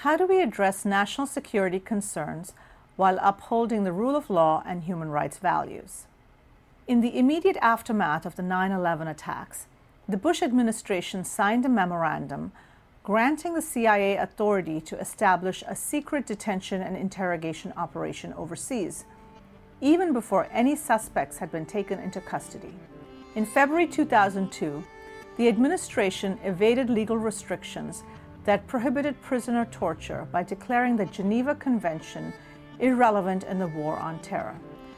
How do we address national security concerns while upholding the rule of law and human rights values? In the immediate aftermath of the 9/11 attacks, the Bush administration signed a memorandum granting the CIA authority to establish a secret detention and interrogation operation overseas, even before any suspects had been taken into custody. In February 2002, the administration evaded legal restrictions that prohibited prisoner torture by declaring the Geneva Convention irrelevant in the war on terror.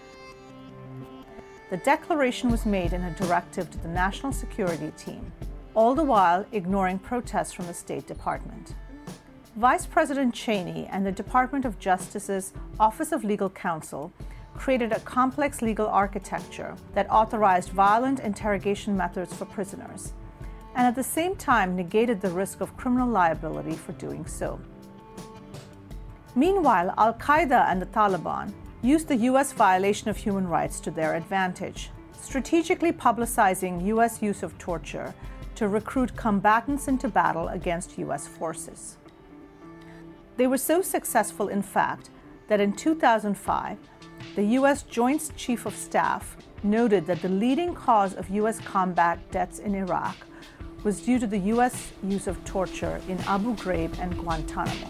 The declaration was made in a directive to the National Security Team, all the while ignoring protests from the State Department. Vice President Cheney and the Department of Justice's Office of Legal Counsel created a complex legal architecture that authorized violent interrogation methods for prisoners, and at the same time negated the risk of criminal liability for doing so. Meanwhile, Al-Qaeda and the Taliban used the U.S. violation of human rights to their advantage, strategically publicizing U.S. use of torture to recruit combatants into battle against U.S. forces. They were so successful, in fact, that in 2005, the U.S. Joint Chief of Staff noted that the leading cause of U.S. combat deaths in Iraq was due to the U.S. use of torture in Abu Ghraib and Guantanamo.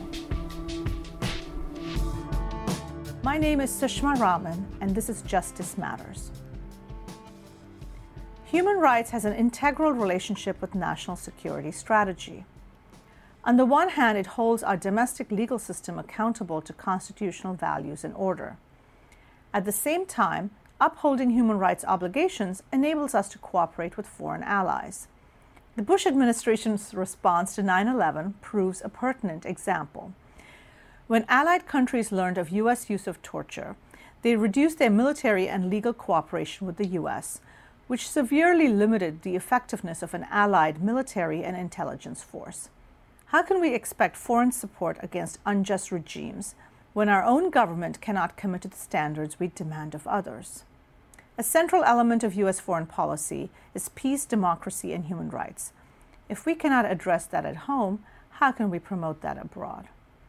My name is Sushma Raman, and this is Justice Matters. Human rights has an integral relationship with national security strategy. On the one hand, it holds our domestic legal system accountable to constitutional values and order. At the same time, upholding human rights obligations enables us to cooperate with foreign allies. The Bush administration's response to 9/11 proves a pertinent example. When allied countries learned of U.S. use of torture, they reduced their military and legal cooperation with the U.S., which severely limited the effectiveness of an allied military and intelligence force. How can we expect foreign support against unjust regimes when our own government cannot commit to the standards we demand of others? A central element of U.S. foreign policy is peace, democracy, and human rights. If we cannot address that at home, how can we promote that abroad?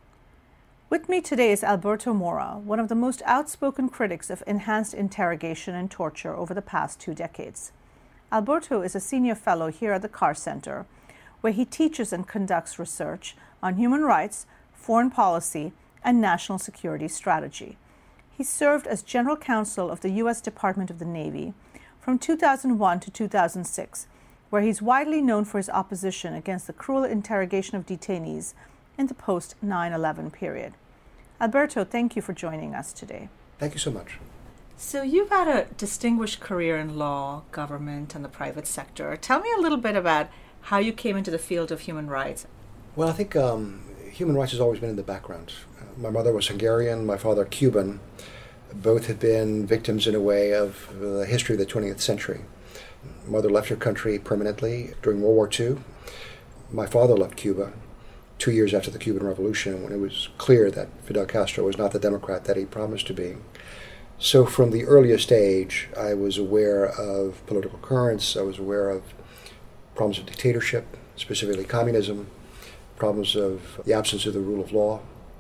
With me today is Alberto Mora, one of the most outspoken critics of enhanced interrogation and torture over the past 2 decades. Alberto is a senior fellow here at the Carr Center, where he teaches and conducts research on human rights, foreign policy, and national security strategy. He served as general counsel of the U.S. Department of the Navy from 2001 to 2006, where he's widely known for his opposition against the cruel interrogation of detainees in the post-9/11 period. Alberto, thank you for joining us today. Thank you so much. So you've had a distinguished career in law, government, and the private sector. Tell me a little bit about how you came into the field of human rights. Well, I think human rights has always been in the background. My mother was Hungarian, my father Cuban. Both had been victims, in a way, of the history of the 20th century. Mother left her country permanently during World War II. My father left Cuba 2 years after the Cuban Revolution, when it was clear that Fidel Castro was not the Democrat that he promised to be. So from the earliest age, I was aware of political currents. I was aware of problems of dictatorship, specifically communism, problems of the absence of the rule of law.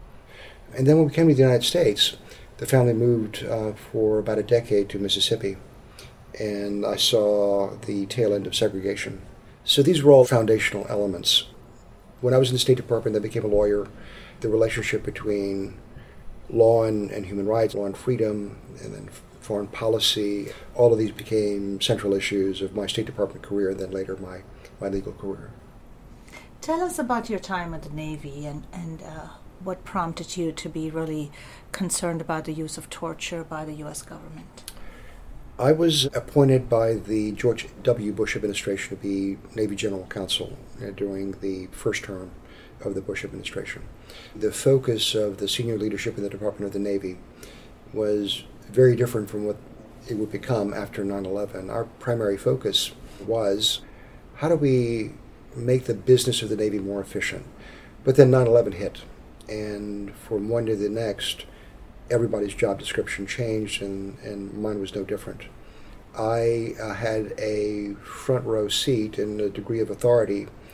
And then when we came to the United States, the family moved for about a decade to Mississippi, and I saw the tail end of segregation. So these were all foundational elements. When I was in the State Department, I became a lawyer. The relationship between law and human rights, law and freedom, and then foreign policy, all of these became central issues of my State Department career, and then later my legal career. Tell us about your time at the Navy and what prompted you to be really concerned about the use of torture by the U.S. government. I was appointed by the George W. Bush administration to be Navy General Counsel during the first term of the Bush administration. The focus of the senior leadership in the Department of the Navy was very different from what it would become after 9/11. Our primary focus was, how do we make the business of the Navy more efficient? But then 9/11 hit, and from one day to the next, everybody's job description changed, and mine was no different. I had a front row seat and a degree of authority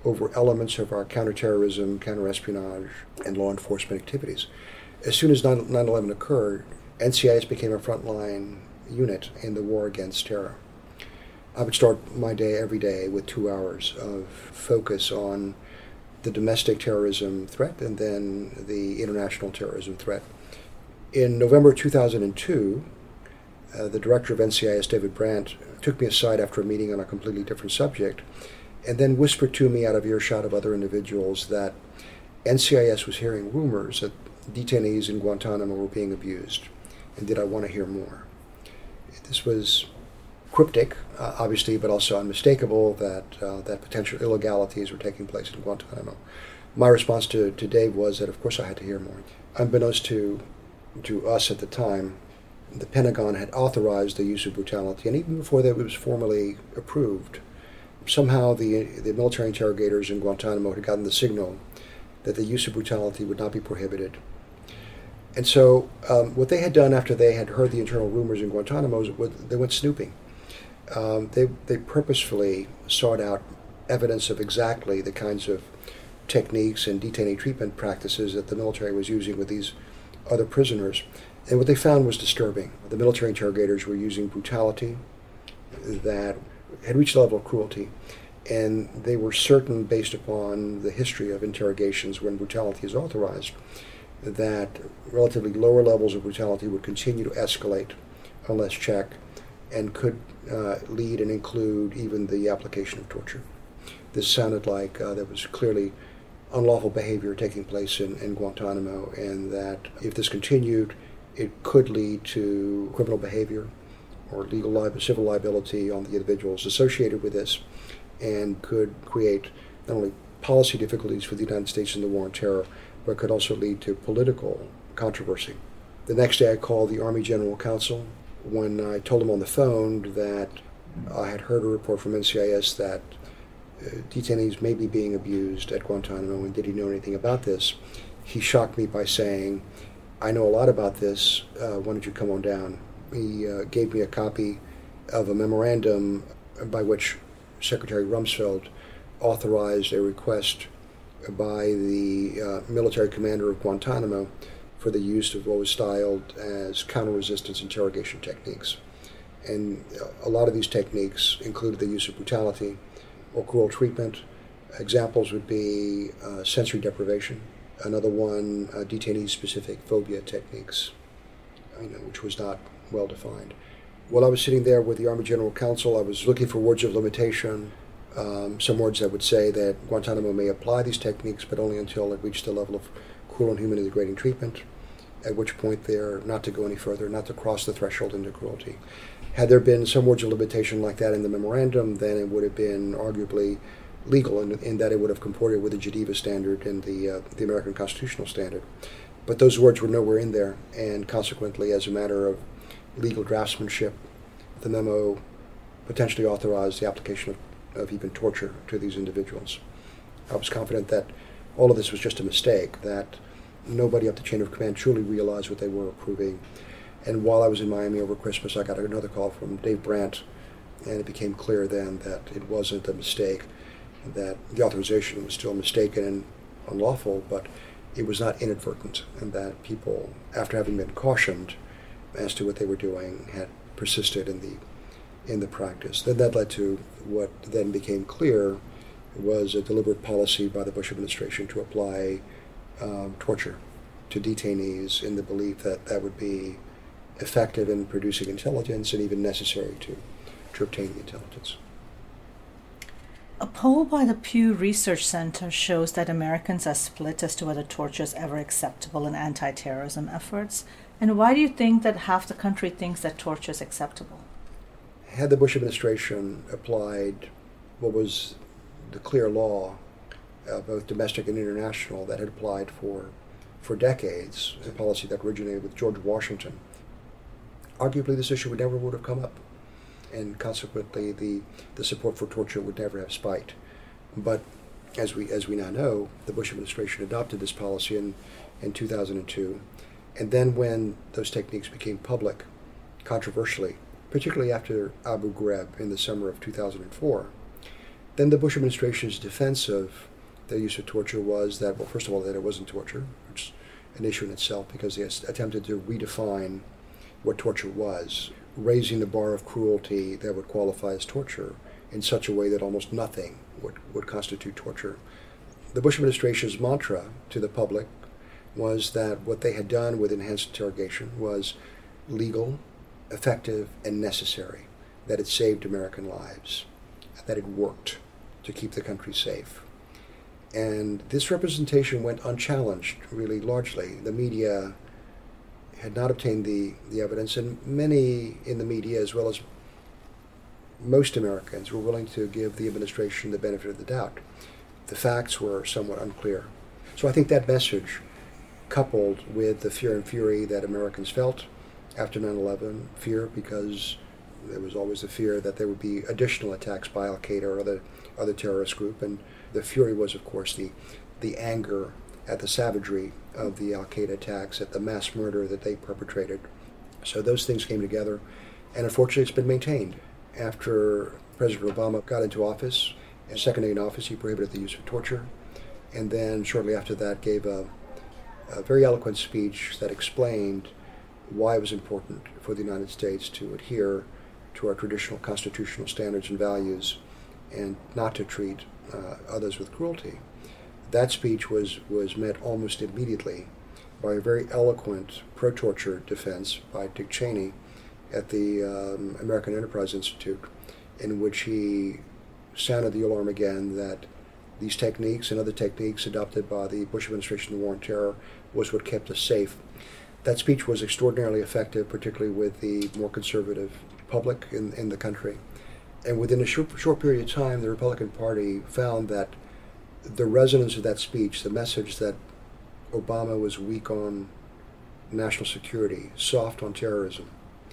over elements of our counterterrorism, counterespionage, and law enforcement activities. As soon as 9/11 occurred, NCIS became a frontline unit in the war against terror. I would start my day every day with 2 hours of focus on the domestic terrorism threat and then the international terrorism threat. In November 2002, the director of NCIS, David Brandt, took me aside after a meeting on a completely different subject and then whispered to me out of earshot of other individuals that NCIS was hearing rumors that detainees in Guantanamo were being abused, and did I want to hear more? This was cryptic, obviously, but also unmistakable that potential illegalities were taking place in Guantanamo. My response to Dave was that, of course, I had to hear more. Unbeknownst to us at the time, the Pentagon had authorized the use of brutality, and even before that it was formally approved, somehow the military interrogators in Guantanamo had gotten the signal that the use of brutality would not be prohibited. And so what they had done after they had heard the internal rumors in Guantanamo was they went snooping. They purposefully sought out evidence of exactly the kinds of techniques and detainee treatment practices that the military was using with these other prisoners. And what they found was disturbing. The military interrogators were using brutality that had reached a level of cruelty, and they were certain, based upon the history of interrogations when brutality is authorized, that relatively lower levels of brutality would continue to escalate unless checked, and could lead and include even the application of torture. This sounded like there was clearly unlawful behavior taking place in Guantanamo, and that if this continued, it could lead to criminal behavior or civil liability on the individuals associated with this, and could create not only policy difficulties for the United States in the war on terror, but could also lead to political controversy. The next day I called the Army General Counsel. When I told him on the phone that I had heard a report from NCIS that detainees may be being abused at Guantanamo, and did he know anything about this, he shocked me by saying, "I know a lot about this, why don't you come on down?" He gave me a copy of a memorandum by which Secretary Rumsfeld authorized a request by the military commander of Guantanamo for the use of what was styled as counter-resistance interrogation techniques. And a lot of these techniques included the use of brutality or cruel treatment. Examples would be sensory deprivation. Another one, detainee-specific phobia techniques, which was not well defined. While I was sitting there with the Army General Counsel, I was looking for words of limitation, some words that would say that Guantanamo may apply these techniques, but only until it reached the level of cruel and human and degrading treatment, at which point they're not to go any further, not to cross the threshold into cruelty. Had there been some words of limitation like that in the memorandum, then it would have been arguably legal in that it would have comported with the Geneva Standard and the American Constitutional Standard. But those words were nowhere in there, and consequently, as a matter of legal draftsmanship, the memo potentially authorized the application of even torture to these individuals. I was confident that all of this was just a mistake, that nobody up the chain of command truly realized what they were approving. And while I was in Miami over Christmas, I got another call from Dave Brandt, and it became clear then that it wasn't a mistake, that the authorization was still mistaken and unlawful, but it was not inadvertent, and that people, after having been cautioned as to what they were doing, had persisted in the practice. Then that led to what then became clear was a deliberate policy by the Bush administration to apply torture to detainees in the belief that that would be effective in producing intelligence and even necessary to obtain the intelligence. A poll by the Pew Research Center shows that Americans are split as to whether torture is ever acceptable in anti-terrorism efforts. And why do you think that half the country thinks that torture is acceptable? Had the Bush administration applied what was the clear law, both domestic and international, that had applied for decades, a policy that originated with George Washington, arguably this issue would have come up, and consequently the support for torture would never have spiked. But as we now know, the Bush administration adopted this policy in 2002, and then when those techniques became public, controversially, particularly after Abu Ghraib in the summer of 2004, Then the Bush administration's defense of the use of torture was that, well, first of all, that it wasn't torture, which is an issue in itself because they attempted to redefine what torture was, raising the bar of cruelty that would qualify as torture in such a way that almost nothing would constitute torture. The Bush administration's mantra to the public was that what they had done with enhanced interrogation was legal, effective, and necessary, that it saved American lives, that it worked to keep the country safe. And this representation went unchallenged, really largely. The media had not obtained the evidence, and many in the media, as well as most Americans, were willing to give the administration the benefit of the doubt. The facts were somewhat unclear. So I think that message, coupled with the fear and fury that Americans felt after 9/11, fear because there was always the fear that there would be additional attacks by Al-Qaeda or other terrorist group, and the fury was, of course, the anger at the savagery of the Al-Qaeda attacks, at the mass murder that they perpetrated. So those things came together, and unfortunately it's been maintained. After President Obama got into office, his second day in office, he prohibited the use of torture, and then shortly after that gave a very eloquent speech that explained why it was important for the United States to adhere to our traditional constitutional standards and values and not to treat others with cruelty. That speech was met almost immediately by a very eloquent pro-torture defense by Dick Cheney at the American Enterprise Institute, in which he sounded the alarm again that these techniques and other techniques adopted by the Bush administration in the war on terror was what kept us safe. That speech was extraordinarily effective, particularly with the more conservative public in the country. And within a short period of time, the Republican Party found that the resonance of that speech, the message that Obama was weak on national security, soft on terrorism,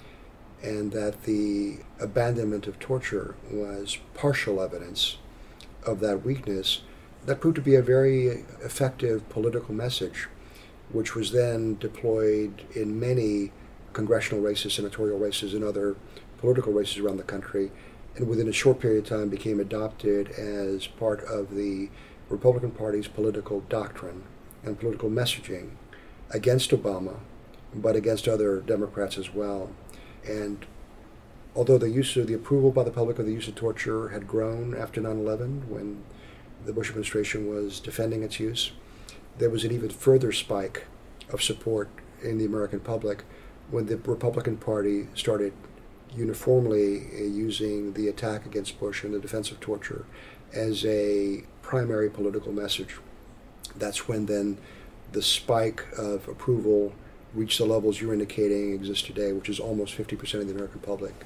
and that the abandonment of torture was partial evidence of that weakness, that proved to be a very effective political message, which was then deployed in many congressional races, senatorial races, and other political races around the country, and within a short period of time became adopted as part of the Republican Party's political doctrine and political messaging against Obama, but against other Democrats as well. And although the approval by the public of the use of torture had grown after 9/11, when the Bush administration was defending its use, there was an even further spike of support in the American public when the Republican Party started uniformly using the attack against Bush and the defense of torture as a primary political message. That's when then the spike of approval reached the levels you're indicating exist today, which is almost 50% of the American public.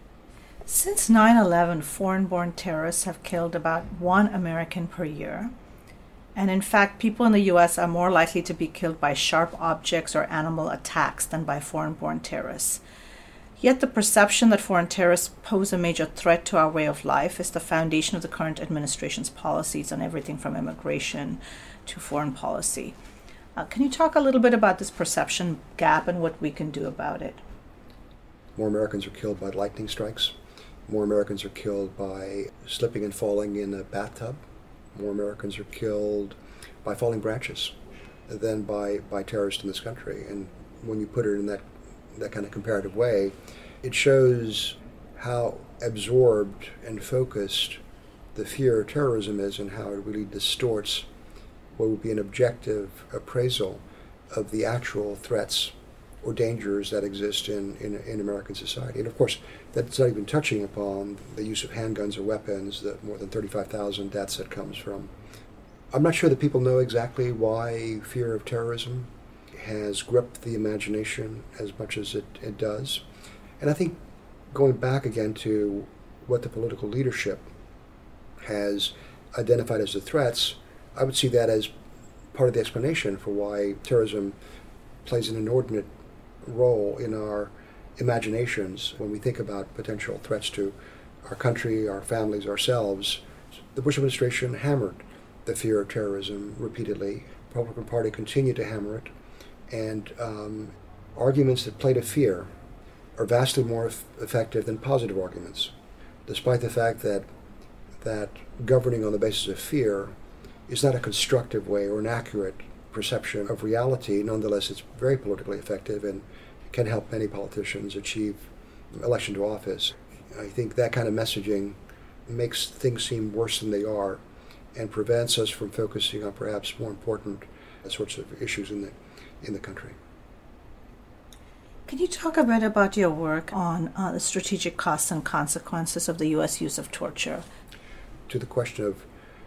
Since 9/11, foreign-born terrorists have killed about 1 American per year. And in fact, people in the U.S. are more likely to be killed by sharp objects or animal attacks than by foreign-born terrorists. Yet the perception that foreign terrorists pose a major threat to our way of life is the foundation of the current administration's policies on everything from immigration to foreign policy. Can you talk a little bit about this perception gap and what we can do about it? More Americans are killed by lightning strikes. More Americans are killed by slipping and falling in a bathtub. More Americans are killed by falling branches than by terrorists in this country. And when you put it in that kind of comparative way, it shows how absorbed and focused the fear of terrorism is and how it really distorts what would be an objective appraisal of the actual threats or dangers that exist in American society. And of course, that's not even touching upon the use of handguns or weapons, the more than 35,000 deaths that comes from. I'm not sure that people know exactly why fear of terrorism has gripped the imagination as much as it does. And I think going back again to what the political leadership has identified as the threats, I would see that as part of the explanation for why terrorism plays an inordinate role in our imaginations when we think about potential threats to our country, our families, ourselves. The Bush administration hammered the fear of terrorism repeatedly. The Republican Party continued to hammer it. And arguments that play to fear are vastly more effective than positive arguments, despite the fact that that governing on the basis of fear is not a constructive way or an accurate perception of reality. Nonetheless, it's very politically effective and can help many politicians achieve election to office. I think that kind of messaging makes things seem worse than they are and prevents us from focusing on perhaps more important sorts of issues in the country. Can you talk a bit about your work on the strategic costs and consequences of the U.S. use of torture? To the question of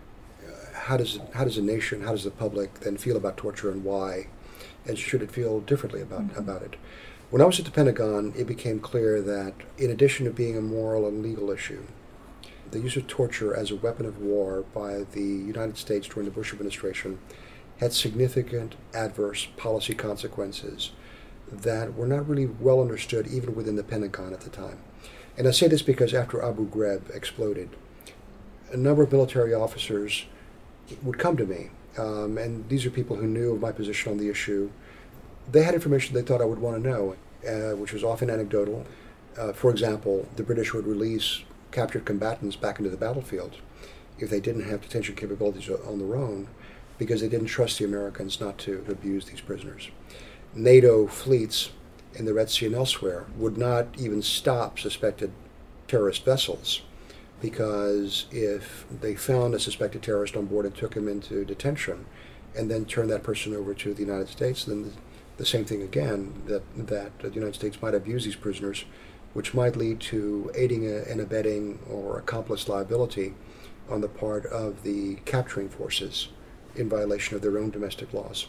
how does a nation, how does the public then feel about torture and why, and should it feel differently about it? When I was at the Pentagon, it became clear that in addition to being a moral and legal issue, the use of torture as a weapon of war by the United States during the Bush administration had significant adverse policy consequences that were not really well understood even within the Pentagon at the time. And I say this because after Abu Ghraib exploded, a number of military officers would come to me, and these are people who knew of my position on the issue. They had information they thought I would want to know, which was often anecdotal. For example, the British would release captured combatants back into the battlefield if they didn't have detention capabilities on their own because they didn't trust the Americans not to abuse these prisoners. NATO fleets in the Red Sea and elsewhere would not even stop suspected terrorist vessels because if they found a suspected terrorist on board and took him into detention and then turned that person over to the United States, then the same thing again, that the United States might abuse these prisoners, which might lead to aiding and abetting or accomplice liability on the part of the capturing forces in violation of their own domestic laws.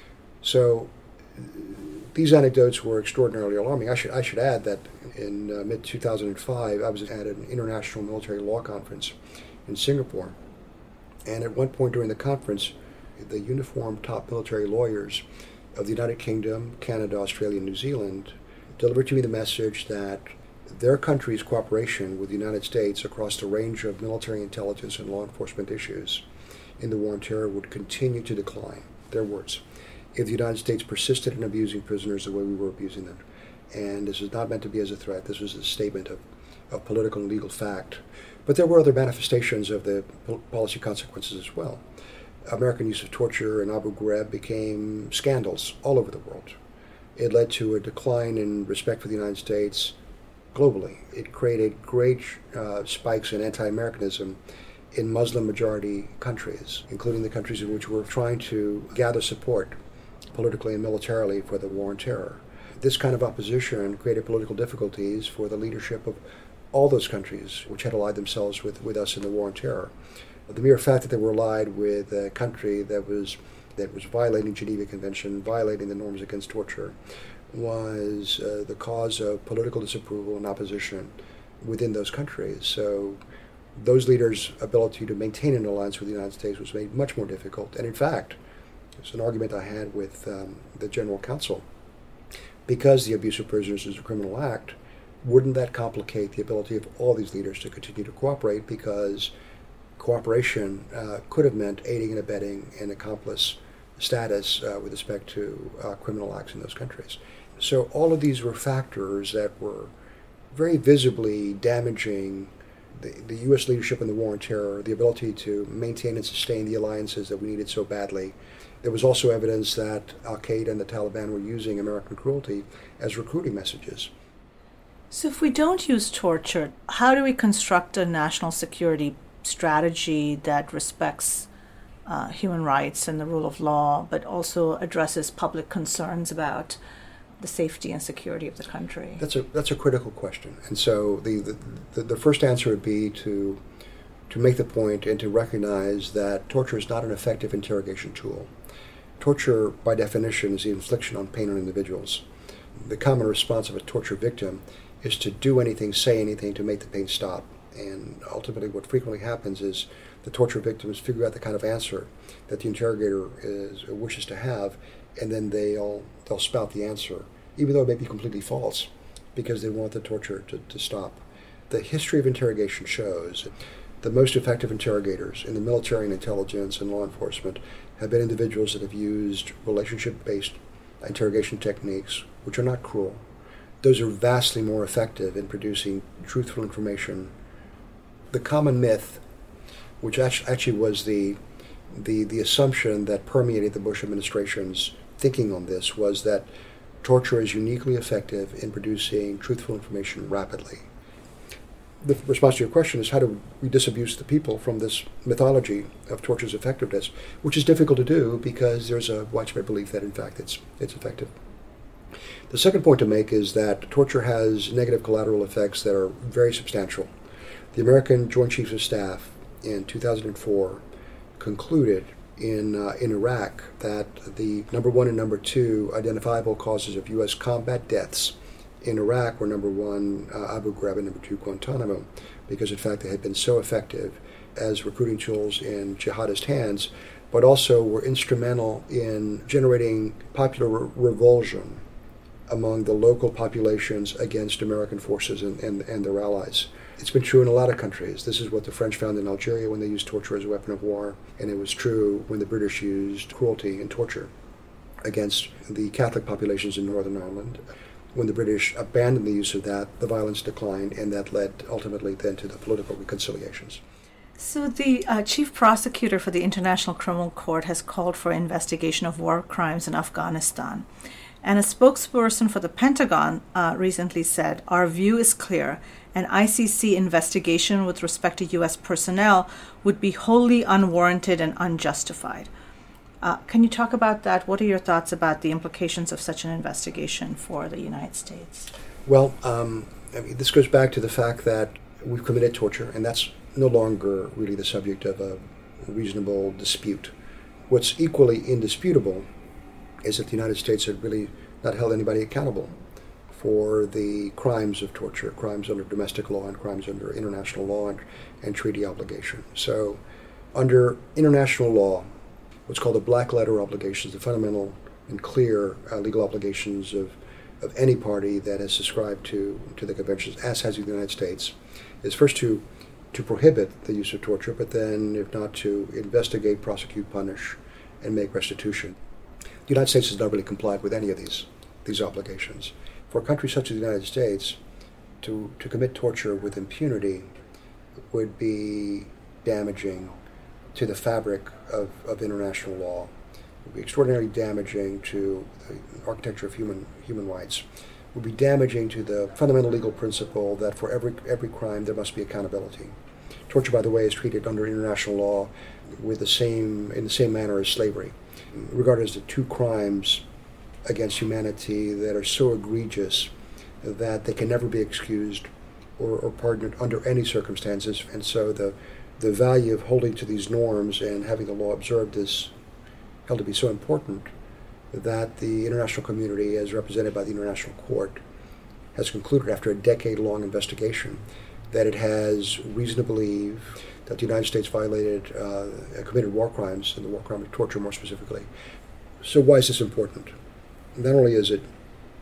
So these anecdotes were extraordinarily alarming. I should add that in mid-2005, I was at an international military law conference in Singapore. And at one point during the conference, the uniformed top military lawyers of the United Kingdom, Canada, Australia, and New Zealand delivered to me the message that their country's cooperation with the United States across the range of military intelligence and law enforcement issues in the war on terror would continue to decline. Their words. If the United States persisted in abusing prisoners the way we were abusing them. And this is not meant to be as a threat. This was a statement of political and legal fact. But there were other manifestations of the policy consequences as well. American use of torture in Abu Ghraib became scandals all over the world. It led to a decline in respect for the United States globally. It created great spikes in anti-Americanism in Muslim-majority countries, including the countries in which we're trying to gather support politically and militarily for the war on terror. This kind of opposition created political difficulties for the leadership of all those countries which had allied themselves with us in the war on terror. The mere fact that they were allied with a country that was violating Geneva Convention, violating the norms against torture, was the cause of political disapproval and opposition within those countries. So those leaders' ability to maintain an alliance with the United States was made much more difficult. And in fact, it's an argument I had with the General Counsel. Because the abuse of prisoners is a criminal act, wouldn't that complicate the ability of all these leaders to continue to cooperate? Because cooperation could have meant aiding and abetting and accomplice status with respect to criminal acts in those countries. So all of these were factors that were very visibly damaging the U.S. leadership in the war on terror, the ability to maintain and sustain the alliances that we needed so badly. There was also evidence that al-Qaeda and the Taliban were using American cruelty as recruiting messages. So if we don't use torture, how do we construct a national security strategy that respects human rights and the rule of law, but also addresses public concerns about the safety and security of the country? That's a critical question. And so the first answer would be to make the point and to recognize that torture is not an effective interrogation tool. Torture, by definition, is the infliction on pain on individuals. The common response of a torture victim is to do anything, say anything to make the pain stop. And ultimately what frequently happens is the torture victims figure out the kind of answer that the interrogator wishes to have, and then they'll spout the answer, even though it may be completely false, because they want the torture to stop. The history of interrogation shows the most effective interrogators in the military and intelligence and law enforcement have been individuals that have used relationship-based interrogation techniques, which are not cruel. Those are vastly more effective in producing truthful information. The common myth which actually was the assumption that permeated the Bush administration's thinking on this, was that torture is uniquely effective in producing truthful information rapidly. The response to your question is, how do we disabuse the people from this mythology of torture's effectiveness, which is difficult to do because there's a widespread belief that, in fact, it's effective. The second point to make is that torture has negative collateral effects that are very substantial. The American Joint Chiefs of Staff in 2004 concluded in Iraq that the number one and number two identifiable causes of U.S. combat deaths in Iraq were number one, Abu Ghraib, and number two, Guantanamo, because in fact they had been so effective as recruiting tools in jihadist hands, but also were instrumental in generating popular revulsion among the local populations against American forces and their allies. It's been true in a lot of countries. This is what the French found in Algeria when they used torture as a weapon of war, and it was true when the British used cruelty and torture against the Catholic populations in Northern Ireland. When the British abandoned the use of that, the violence declined, and that led ultimately then to the political reconciliations. So the chief prosecutor for the International Criminal Court has called for investigation of war crimes in Afghanistan. And a spokesperson for the Pentagon recently said, "Our view is clear. An ICC investigation with respect to U.S. personnel would be wholly unwarranted and unjustified." Can you talk about that? What are your thoughts about the implications of such an investigation for the United States? Well, this goes back to the fact that we've committed torture, and that's no longer really the subject of a reasonable dispute. What's equally indisputable is that the United States had really not held anybody accountable for the crimes of torture, crimes under domestic law and crimes under international law and treaty obligation. So under international law, what's called the black letter obligations, the fundamental and clear legal obligations of any party that has subscribed to the conventions, as has the United States, is first to prohibit the use of torture, but then, if not, to investigate, prosecute, punish, and make restitution. The United States has not really complied with any of these obligations. For a country such as the United States, to commit torture with impunity would be damaging to the fabric of international law. It would be extraordinarily damaging to the architecture of human rights. It would be damaging to the fundamental legal principle that for every crime there must be accountability. Torture, by the way, is treated under international law in the same manner as slavery, regarded as the two crimes against humanity that are so egregious that they can never be excused or pardoned under any circumstances. And so the value of holding to these norms and having the law observed is held to be so important that the international community, as represented by the International Court, has concluded after a decade-long investigation that it has reason to believe that the United States committed war crimes, and the war crime of torture more specifically. So why is this important? Not only is it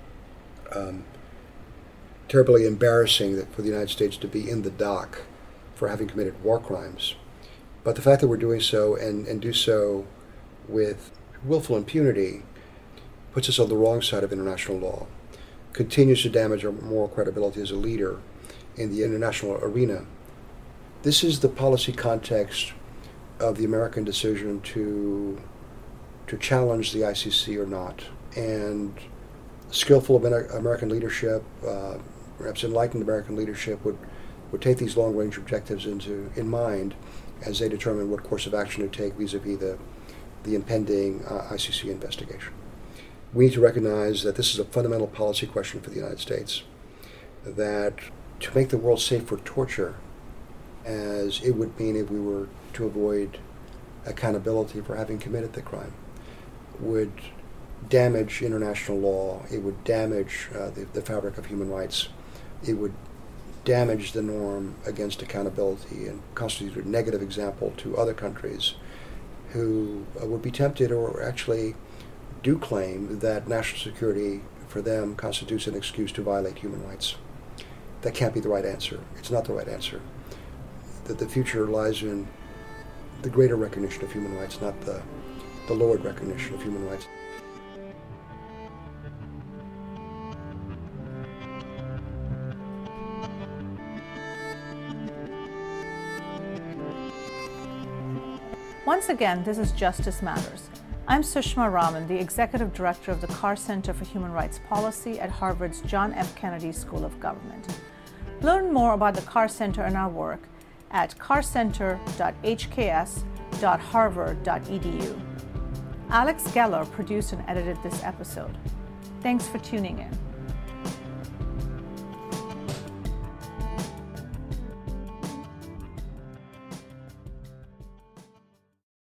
terribly embarrassing for the United States to be in the dock for having committed war crimes, but the fact that we're doing so and do so with willful impunity puts us on the wrong side of international law, continues to damage our moral credibility as a leader in the international arena. This is the policy context of the American decision to challenge the ICC or not. And skillful American leadership, perhaps enlightened American leadership, would take these long-range objectives in mind as they determine what course of action to take vis-a-vis the impending ICC investigation. We need to recognize that this is a fundamental policy question for the United States, that to make the world safe for torture, as it would mean if we were to avoid accountability for having committed the crime, would damage international law. It would damage the fabric of human rights. It would damage the norm against accountability and constitute a negative example to other countries who would be tempted or actually do claim that national security for them constitutes an excuse to violate human rights. That can't be the right answer. It's not the right answer. That the future lies in the greater recognition of human rights, not the lowered recognition of human rights. Once again, this is Justice Matters. I'm Sushma Raman, the Executive Director of the Carr Center for Human Rights Policy at Harvard's John F. Kennedy School of Government. Learn more about the Carr Center and our work at carcenter.hks.harvard.edu. Alex Geller produced and edited this episode. Thanks for tuning in.